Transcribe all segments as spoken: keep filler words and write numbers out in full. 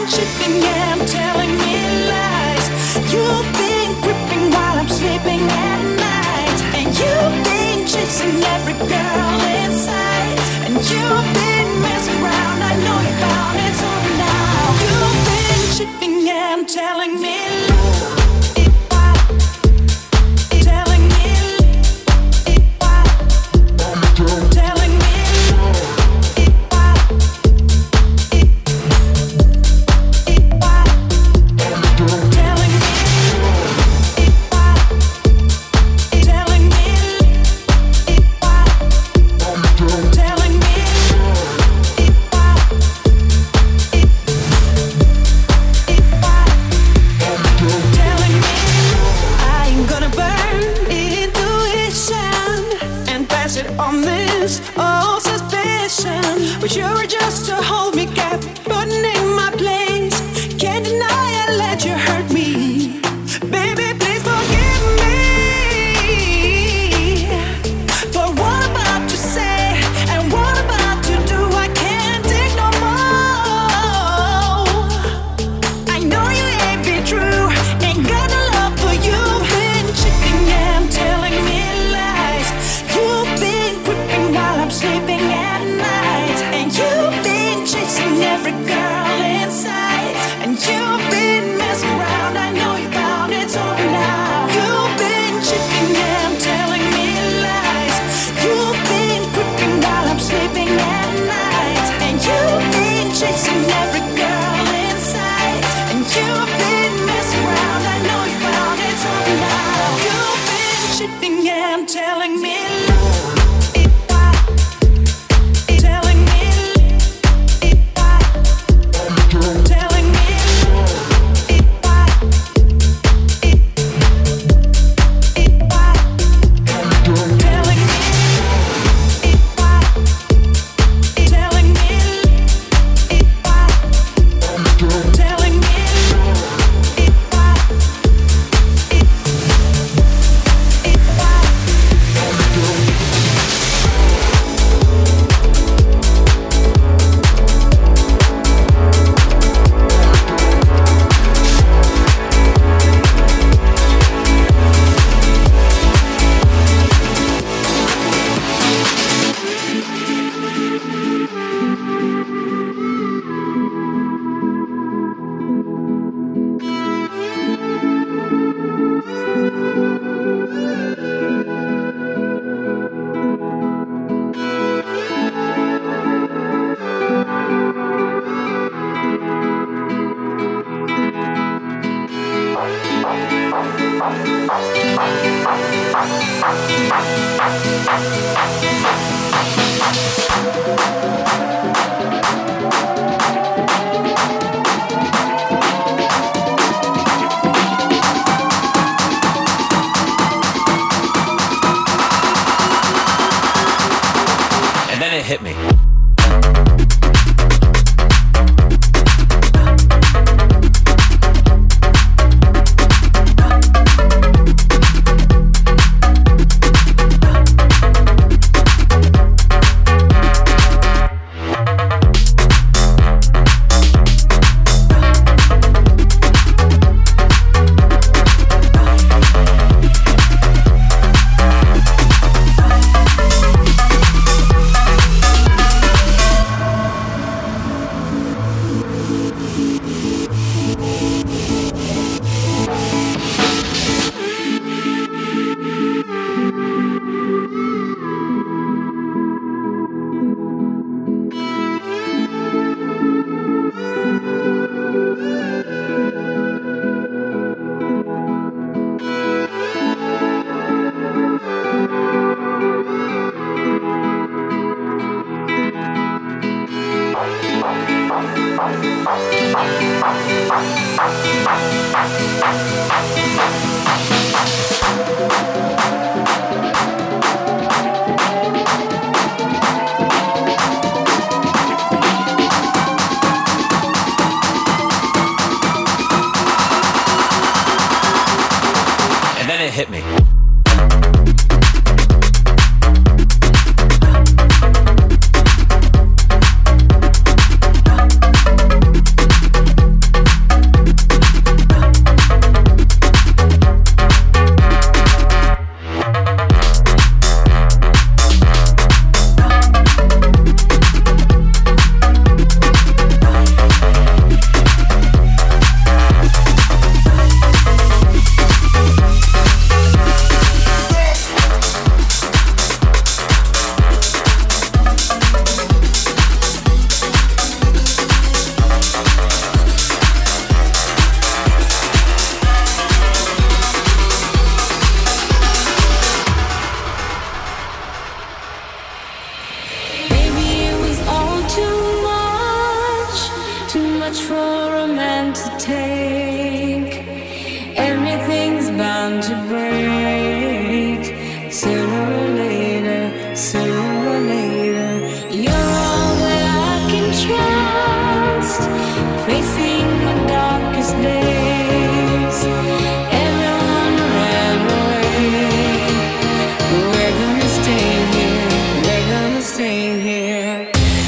cheating and telling me lies. You've been creeping while I'm sleeping at night, and you've been chasing every girl inside, and you've been messing around. I know you found it's over now. You've been cheating and telling me lies. But you were just to hold me, kept putting in my place. Can't deny I let you hurt me. Baby, please forgive me for what I'm about to say and what I'm about to do. I can't take no more. I know you ain't been true, ain't got no love for you. Been cheating and telling me lies. You've been creeping while I'm sleeping at night, and you've been chasing every girl inside, and you've been messing around. I know you found it's over now. You've been cheating and telling me lies. You've been creeping while I'm sleeping at night, and you've been chasing every girl inside, and you've been messing around. I know you found it's over now. You've been cheating and telling me lies. And then it hit me. then it hit me. for a man to take. Everything's bound to break. Sooner or later, sooner or later. You're all that I can trust. Facing the darkest days. Everyone ran away. We're gonna stay here. We're gonna stay here.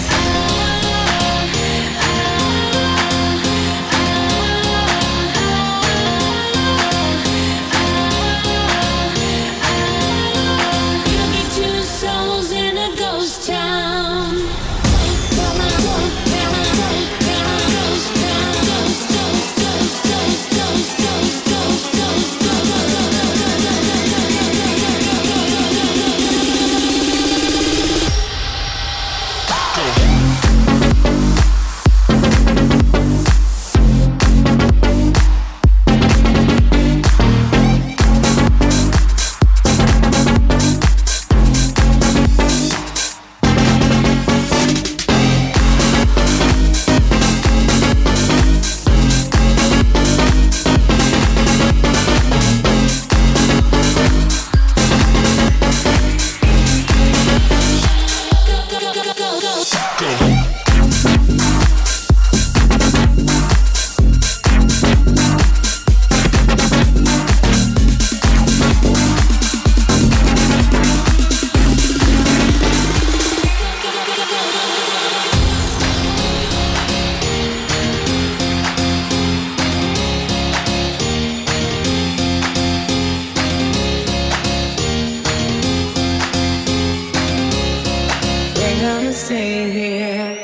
Stay here.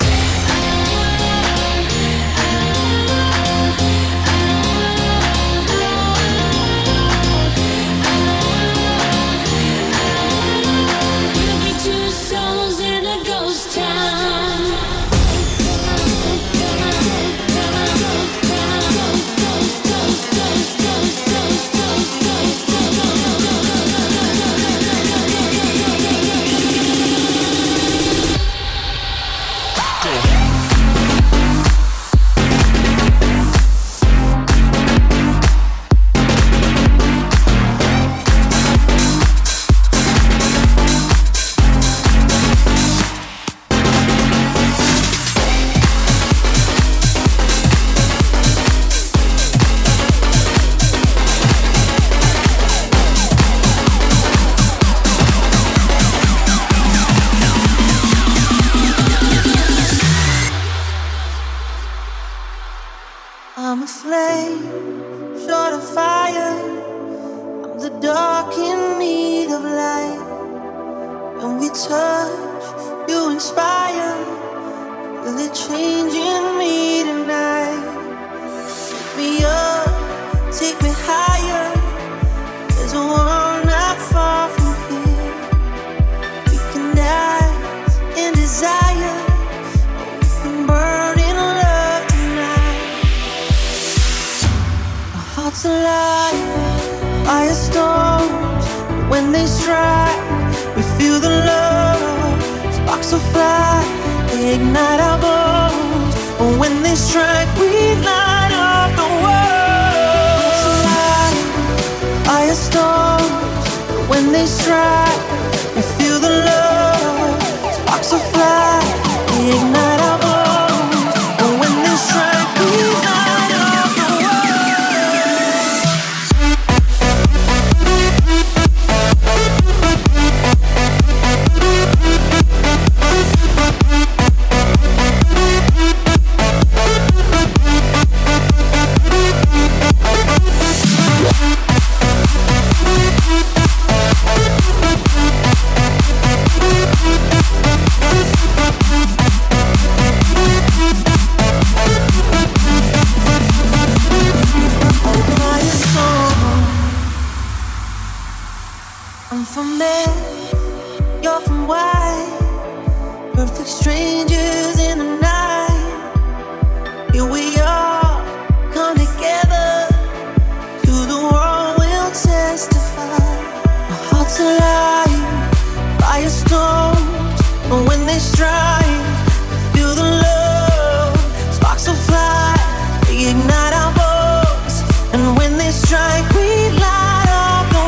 We'll be two souls in a ghost town. I'm a flame, short of fire. I'm the dark in need of light. When we touch, you inspire. Feel it changing me tonight. Take me up, take me higher. There's a world not far from here. We can dance in desire. We can burn in love tonight. Our hearts alive, firestorms. When they strike, we feel the love. Sparks will fly, they ignite our bones. And when they strike, we light up the world. Hearts alive, firestorms. When they strike, we feel the love. Sparks will fly, they ignite our bones. And when they strike, we light up the world. ignite our bones, and when they strike, we light up the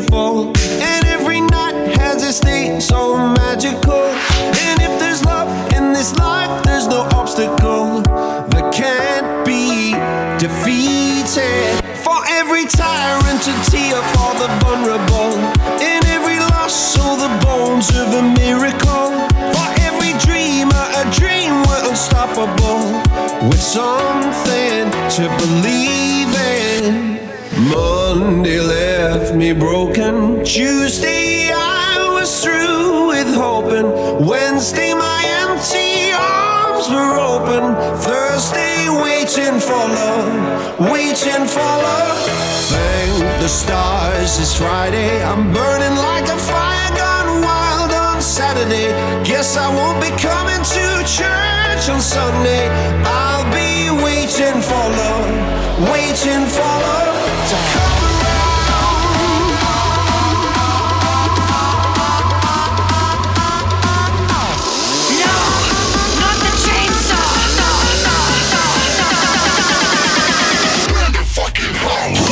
beautiful, and every night has a state so magical. And if there's love in this life, there's no obstacle that can't be defeated. For every tyrant, a tear for the vulnerable. In every loss, so the bones of a miracle. For every dreamer, a dream we're unstoppable, with something to believe in. Monday left me broken. Tuesday I was through with hoping. Wednesday my empty arms were open. Thursday waiting for love, waiting for love. Thank the stars it's Friday. I'm burning like a fire gone wild on Saturday. Guess I won't be coming to church on Sunday. I'll be waiting for love, waiting for love to come around. No, not the chainsaw. No, no, no, no. Bring the fucking home.